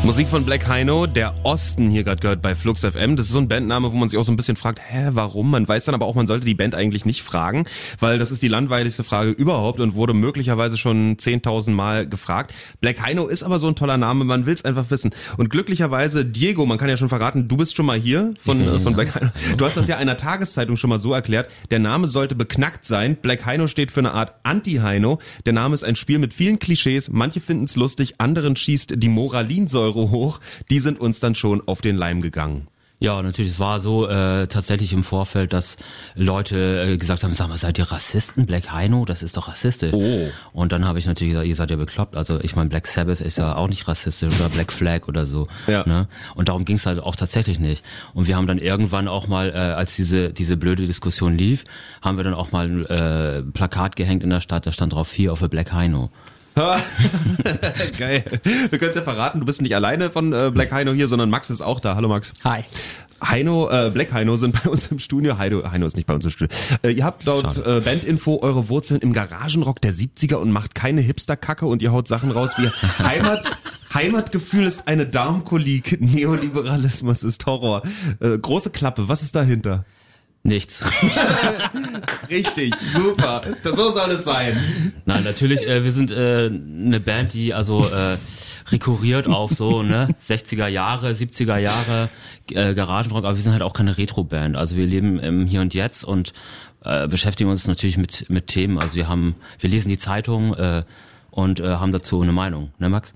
Musik von Black Hino, der Osten hier gerade gehört bei Flux FM. Das ist so ein Bandname, wo man sich auch so ein bisschen fragt, warum? Man weiß dann aber auch, man sollte die Band eigentlich nicht fragen, weil das ist die langweiligste Frage überhaupt und wurde möglicherweise schon 10.000 Mal gefragt. Black Hino ist aber so ein toller Name, man will es einfach wissen. Und glücklicherweise, Diego, man kann ja schon verraten, du bist schon mal hier von Black Hino. Du hast das ja einer Tageszeitung schon mal so erklärt, der Name sollte beknackt sein. Black Hino steht für eine Art Anti-Hino. Der Name ist ein Spiel mit vielen Klischees, manche finden es lustig, anderen schießt die Moralinsäure hoch, die sind uns dann schon auf den Leim gegangen. Ja, natürlich, es war so tatsächlich im Vorfeld, dass Leute gesagt haben, sag mal, seid ihr Rassisten? Black Hino, das ist doch rassistisch. Oh. Und dann habe ich natürlich gesagt, ihr seid ja bekloppt. Also ich meine, Black Sabbath ist ja auch nicht rassistisch oder Black Flag oder so. Ja. Ne? Und darum ging es halt auch tatsächlich nicht. Und wir haben dann irgendwann auch mal, als diese blöde Diskussion lief, haben wir dann auch mal ein Plakat gehängt in der Stadt, da stand drauf 4 auf Black Hino. Geil. Wir können es ja verraten, du bist nicht alleine von Black Hino hier, sondern Max ist auch da. Hallo Max. Hi. Black Hino sind bei uns im Studio. Hino ist nicht bei uns im Studio. Ihr habt laut Bandinfo eure Wurzeln im Garagenrock der 70er und macht keine Hipster-Kacke und ihr haut Sachen raus wie Heimatgefühl ist eine Darmkolik, Neoliberalismus ist Horror. Große Klappe, was ist dahinter? Nichts. Richtig, super. So soll es sein. Nein, natürlich, wir sind eine Band, die rekurriert auf so 60er Jahre, 70er Jahre Garagenrock, aber wir sind halt auch keine Retro-Band. Also wir leben im Hier und Jetzt und beschäftigen uns natürlich mit Themen. Also wir lesen die Zeitung und haben dazu eine Meinung, ne Max?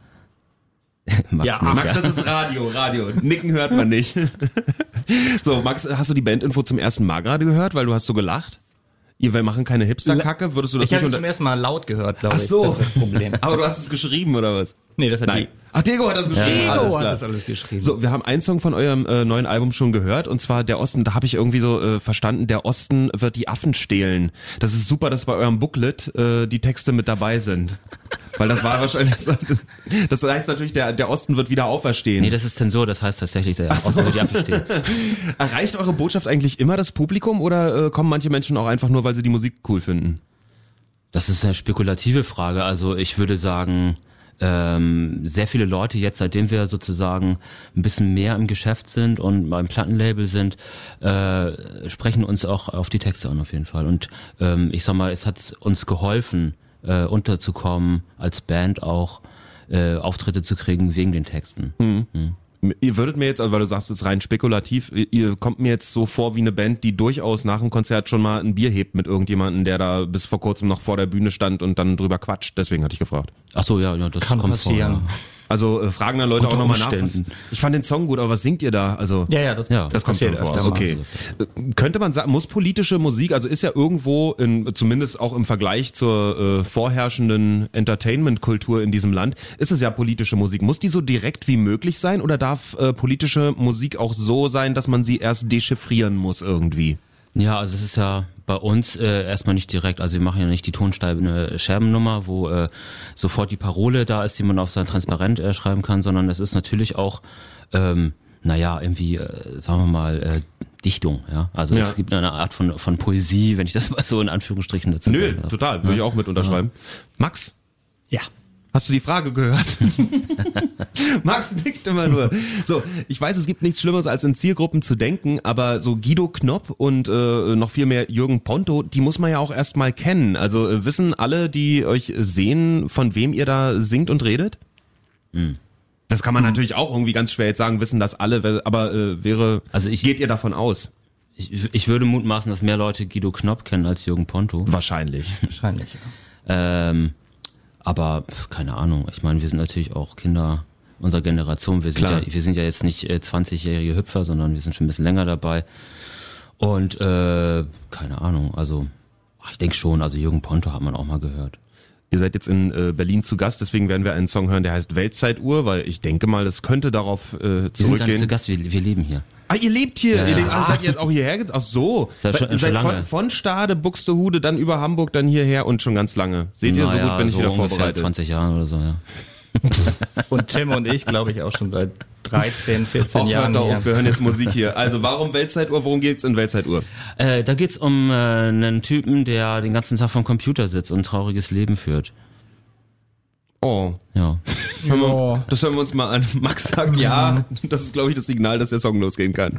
Max, das ist Radio. Nicken hört man nicht. So, Max, hast du die Bandinfo zum ersten Mal gerade gehört, weil du hast so gelacht? Wir machen keine Hipster-Kacke, würdest du das nicht? Ich habe es zum ersten Mal laut gehört, glaube ich. Ach so. Das ist das Problem. Aber du hast es geschrieben, oder was? Nee, das hat Ach, Diego hat das geschrieben. Diego hat das alles geschrieben. So, wir haben einen Song von eurem neuen Album schon gehört, und zwar Der Osten. Da habe ich irgendwie so verstanden, der Osten wird die Affen stehlen. Das ist super, dass bei eurem Booklet die Texte mit dabei sind. Weil das war wahrscheinlich so, das heißt natürlich, der Osten wird wieder auferstehen. Nee, das ist Zensur, das heißt tatsächlich, der Osten wird die Affen stehlen. Erreicht eure Botschaft eigentlich immer das Publikum oder kommen manche Menschen auch einfach nur, weil sie die Musik cool finden? Das ist eine spekulative Frage. Also ich würde sagen, sehr viele Leute jetzt, seitdem wir sozusagen ein bisschen mehr im Geschäft sind und beim Plattenlabel sind, sprechen uns auch auf die Texte an auf jeden Fall. Und ich sag mal, es hat uns geholfen, unterzukommen, als Band auch Auftritte zu kriegen wegen den Texten. Ihr würdet mir jetzt, also weil du sagst, es ist rein spekulativ, ihr kommt mir jetzt so vor wie eine Band, die durchaus nach dem Konzert schon mal ein Bier hebt mit irgendjemandem, der da bis vor kurzem noch vor der Bühne stand und dann drüber quatscht. Deswegen hatte ich gefragt. Ach so, ja, das kann kommt passieren. Vor, ja. Also fragen dann Leute auch nochmal nach. Ich fand den Song gut, aber was singt ihr da? Also das kommt schon vor. Okay. Könnte man sagen, muss politische Musik, also ist ja irgendwo, zumindest auch im Vergleich zur vorherrschenden Entertainment-Kultur in diesem Land, ist es ja politische Musik. Muss die so direkt wie möglich sein oder darf politische Musik auch so sein, dass man sie erst dechiffrieren muss irgendwie? Ja, also es ist ja bei uns erstmal nicht direkt, also wir machen ja nicht die tonsteine Scherbennummer, wo sofort die Parole da ist, die man auf sein Transparent schreiben kann, sondern es ist natürlich auch, irgendwie, sagen wir mal, Dichtung, ja. Also es gibt eine Art von Poesie, wenn ich das mal so in Anführungsstrichen dazu sage. Nö, total, würde ich auch mit unterschreiben. Max? Ja. Hast du die Frage gehört? Max nickt immer nur. So, ich weiß, es gibt nichts Schlimmeres, als in Zielgruppen zu denken, aber so Guido Knopp und noch viel mehr Jürgen Ponto, die muss man ja auch erstmal kennen. Also wissen alle, die euch sehen, von wem ihr da singt und redet? Das kann man natürlich auch irgendwie ganz schwer jetzt sagen, wissen das alle, aber geht ihr davon aus? Ich würde mutmaßen, dass mehr Leute Guido Knopp kennen als Jürgen Ponto. Wahrscheinlich, ja. Aber keine Ahnung, ich meine, wir sind natürlich auch Kinder unserer Generation. Wir sind ja jetzt nicht 20-jährige Hüpfer, sondern wir sind schon ein bisschen länger dabei. Und keine Ahnung, also ich denke schon, also Jürgen Ponto hat man auch mal gehört. Ihr seid jetzt in Berlin zu Gast, deswegen werden wir einen Song hören, der heißt Weltzeituhr, weil ich denke mal, das könnte darauf zurückgehen. Wir sind gar nicht zu Gast, wir leben hier. Ah, ihr lebt hier? Ja. Seid ihr jetzt auch hierher? Ach so. Ihr seid von Stade, Buxtehude, dann über Hamburg, dann hierher und schon ganz lange. Seht ihr, so gut bin ich wieder vorbereitet. 20 Jahren oder so, ja. Und Tim und ich, glaube ich, auch schon seit 13, 14 Jahren. Wir hören jetzt Musik hier. Also warum Weltzeituhr? Worum geht's in Weltzeituhr? Da geht's um einen Typen, der den ganzen Tag vom Computer sitzt und ein trauriges Leben führt. Oh. Ja. Das hören wir uns mal an. Max sagt ja. Das ist, glaube ich, das Signal, dass der Song losgehen kann.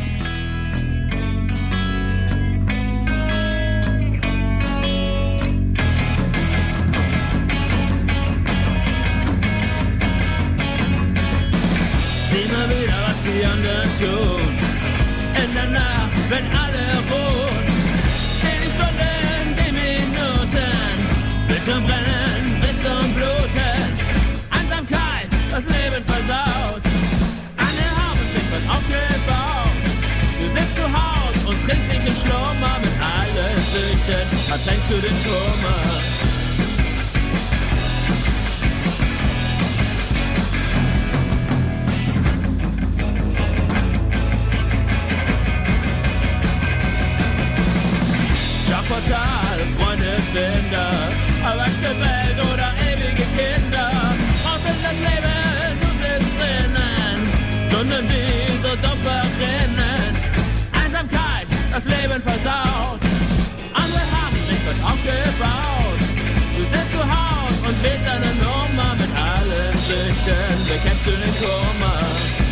Sieh mal wieder, was die anderen tun. In der Nacht, wenn alle ruhen. 10 Stunden, die Minuten. Bildschirm brennen bis zum Bluten. Einsamkeit, das Leben versaut. Eine Hafenpflicht wird aufgebaut. Du sitzt zu Haus und trinkst dich in Schlummer. Mit allen Süchten ertränkst du den Kummer. Portal, Freunde, Finder, erwachsene Welt oder ewige Kinder. Raus in das Leben, du bist drinnen, Stunden, die so dumm verrinnen. Einsamkeit, das Leben versaut. Andere Hafenpflicht wird aufgebaut. Du sitzt zu Haus und wählst eine Nummer. Mit allen Süchten bekämpfst du den Kummer.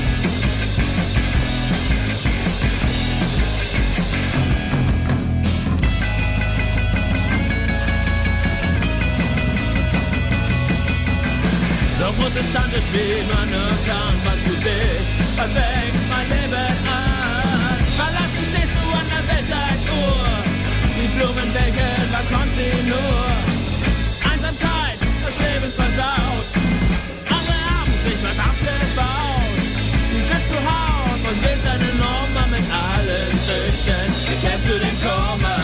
So protestantisch wie man nur kann, was du dich, was fängt mein Leben an. Verlassen stehst du an der Weltzeituhr, die Blumen welken, wann kommt sie nur? Einsamkeit, das Leben versaut, andere haben sich was abgebaut. Du sitzt zu Hause und wählst eine Nummer mit allen Süchten, bekämpfst du den Kummer.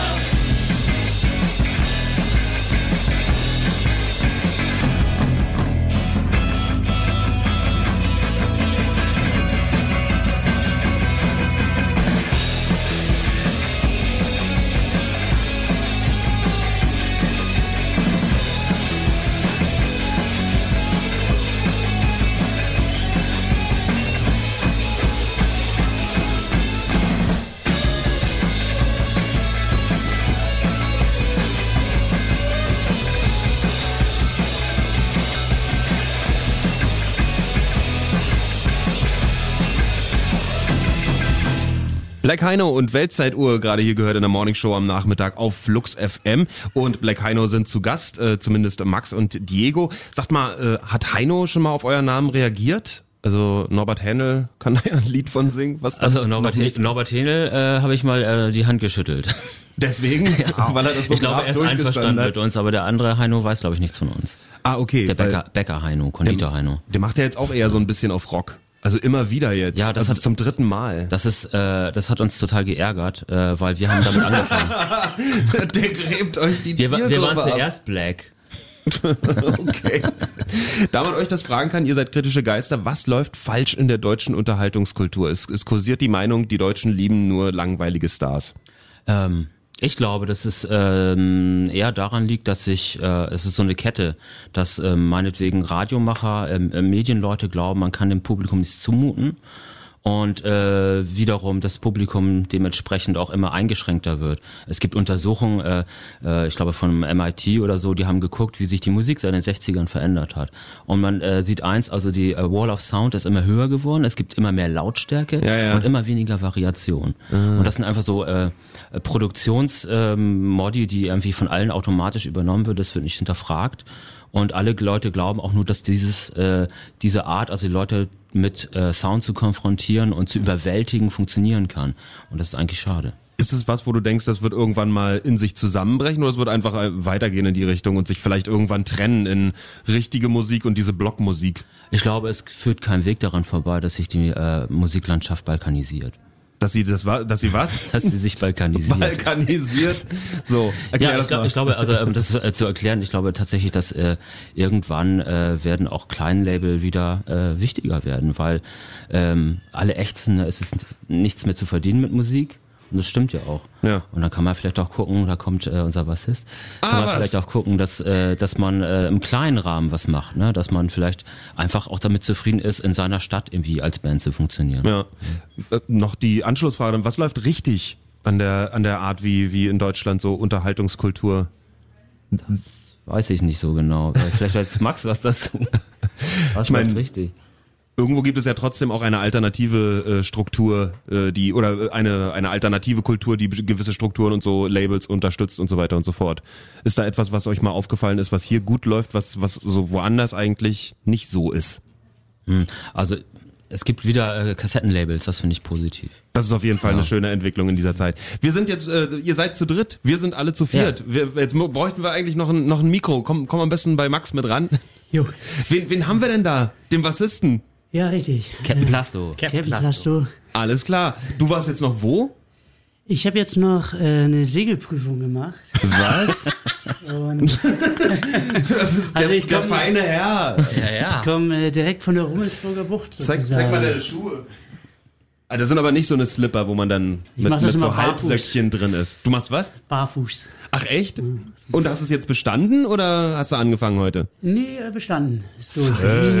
Black Heino und Weltzeituhr gerade hier gehört in der Morningshow am Nachmittag auf Flux FM und Black Heino sind zu Gast, zumindest Max und Diego. Sagt mal, hat Heino schon mal auf euren Namen reagiert? Also Norbert Hähnel kann da ja ein Lied von singen. Was also Norbert Hähnel habe ich mal die Hand geschüttelt. Deswegen? Ja. Weil er das so ich glaube, er ist einverstanden mit uns, aber der andere Heino weiß, glaube ich, nichts von uns. Ah, okay. Der Bäcker Heino, Konditor Heino. Der macht ja jetzt auch eher so ein bisschen auf Rock. Also immer wieder jetzt. Ja, das also zum 3. Mal. Das hat uns total geärgert, weil wir haben damit angefangen. Der gräbt euch die Zielgruppe ab. Wir waren zuerst Black. Okay. Da man euch das fragen kann, ihr seid kritische Geister, was läuft falsch in der deutschen Unterhaltungskultur? Es kursiert die Meinung, die Deutschen lieben nur langweilige Stars. Ich glaube, dass es eher daran liegt, dass es ist so eine Kette, dass meinetwegen Radiomacher, Medienleute glauben, man kann dem Publikum nichts zumuten und wiederum das Publikum dementsprechend auch immer eingeschränkter wird. Es gibt Untersuchungen, ich glaube von MIT oder so, die haben geguckt, wie sich die Musik seit den 60ern verändert hat. Und man sieht eins, also die Wall of Sound ist immer höher geworden, es gibt immer mehr Lautstärke und immer weniger Variation. Und das sind einfach so Produktionsmodi, die irgendwie von allen automatisch übernommen wird, das wird nicht hinterfragt. Und alle Leute glauben auch nur, dass diese Art, also die Leute mit Sound zu konfrontieren und zu überwältigen, funktionieren kann. Und das ist eigentlich schade. Ist es was, wo du denkst, das wird irgendwann mal in sich zusammenbrechen oder es wird einfach weitergehen in die Richtung und sich vielleicht irgendwann trennen in richtige Musik und diese Blockmusik? Ich glaube, es führt kein Weg daran vorbei, dass sich die Musiklandschaft balkanisiert. Dass sie was? Dass sie sich balkanisiert. Balkanisiert. So, erklär das mal. Ich glaube, also das zu erklären, ich glaube tatsächlich, dass irgendwann werden auch Kleinlabel wieder wichtiger werden, weil alle ächzen, es ist nichts mehr zu verdienen mit Musik. Und das stimmt ja auch. Ja. Und dann kann man vielleicht auch gucken, da kommt unser Bassist, kann man vielleicht auch gucken, dass man im kleinen Rahmen was macht, ne? Dass man vielleicht einfach auch damit zufrieden ist, in seiner Stadt irgendwie als Band zu funktionieren. Ja. Noch die Anschlussfrage, was läuft richtig an der Art, wie in Deutschland so Unterhaltungskultur? Das weiß ich nicht so genau. Vielleicht weiß Max was dazu. Was läuft richtig? Irgendwo gibt es ja trotzdem auch eine alternative Struktur, eine alternative Kultur, die gewisse Strukturen und so Labels unterstützt und so weiter und so fort. Ist da etwas, was euch mal aufgefallen ist, was hier gut läuft, was so woanders eigentlich nicht so ist? Also es gibt wieder Kassettenlabels, das finde ich positiv. Das ist auf jeden Fall eine schöne Entwicklung in dieser Zeit. Wir sind jetzt, ihr seid zu dritt, wir sind alle zu viert. Ja. Jetzt bräuchten wir eigentlich noch ein Mikro. Komm am besten bei Max mit ran. Jo. Wen haben wir denn da? Den Bassisten? Ja, richtig. Captain Plasto. Captain Plasto. Alles klar. Du warst jetzt noch wo? Ich habe jetzt noch eine Segelprüfung gemacht. Was? Und Das ist der feine Herr. Ich komme direkt von der Rummelsburger Bucht. Zeig mal deine Schuhe. Ah, das sind aber nicht so eine Slipper, wo man dann mit so Halbsöckchen drin ist. Du machst was? Barfuß. Ach echt? Und hast du es jetzt bestanden oder hast du angefangen heute? Nee, bestanden. Ist durch.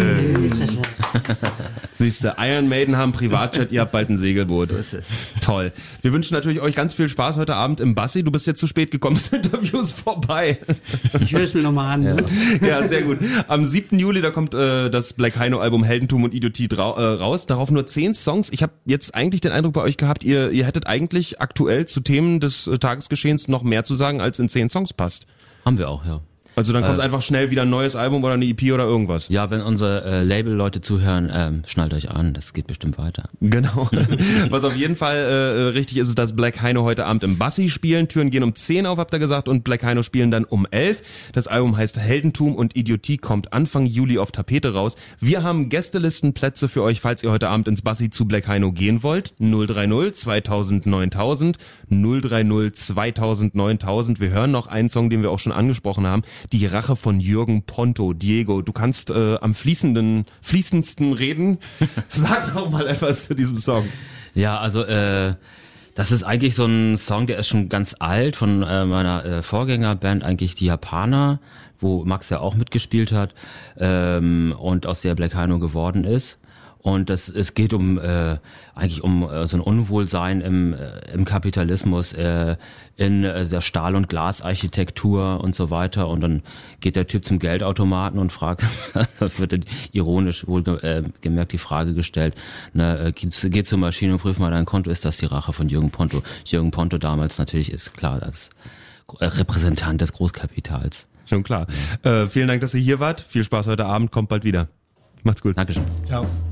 Siehst du, Iron Maiden haben Privatjet, ihr habt bald ein Segelboot. So ist es. Toll. Wir wünschen natürlich euch ganz viel Spaß heute Abend im Bassi. Du bist jetzt zu spät gekommen, das Interview ist vorbei. Ich höre es mir nochmal an. Ne? Ja, sehr gut. Am 7. Juli, da kommt das Black Hino Album Heldentum und Idiotie raus. Darauf nur 10 Songs. Ich habe jetzt eigentlich den Eindruck bei euch gehabt, ihr hättet eigentlich aktuell zu Themen des Tagesgeschehens noch mehr zu sagen, als in 10 Songs passt. Haben wir auch, ja. Also dann kommt einfach schnell wieder ein neues Album oder eine EP oder irgendwas. Ja, wenn unsere Label-Leute zuhören, schnallt euch an, das geht bestimmt weiter. Genau. Was auf jeden Fall richtig ist, dass Black Hino heute Abend im Bassi spielen. Türen gehen um 10 auf, habt ihr gesagt, und Black Hino spielen dann um 11. Das Album heißt Heldentum und Idiotie, kommt Anfang Juli auf Tapete raus. Wir haben Gästelistenplätze für euch, falls ihr heute Abend ins Bassi zu Black Hino gehen wollt. 030 2000 9000, 030 2000 9000. Wir hören noch einen Song, den wir auch schon angesprochen haben. Die Rache von Jürgen Ponto. Diego, du kannst am fließendsten reden. Sag doch mal etwas zu diesem Song. Ja, also das ist eigentlich so ein Song, der ist schon ganz alt, von meiner Vorgängerband, eigentlich die Japaner, wo Max ja auch mitgespielt hat und aus der Black Hino geworden ist. Und es geht eigentlich um so ein Unwohlsein im Kapitalismus, in der Stahl- und Glasarchitektur und so weiter. Und dann geht der Typ zum Geldautomaten und fragt, das wird ironisch wohl gemerkt die Frage gestellt, ne, geh zur Maschine und prüf mal dein Konto, ist das die Rache von Jürgen Ponto? Jürgen Ponto damals natürlich ist klar als Repräsentant des Großkapitals. Schon klar. Vielen Dank, dass ihr hier wart. Viel Spaß heute Abend, kommt bald wieder. Macht's gut. Dankeschön. Ciao.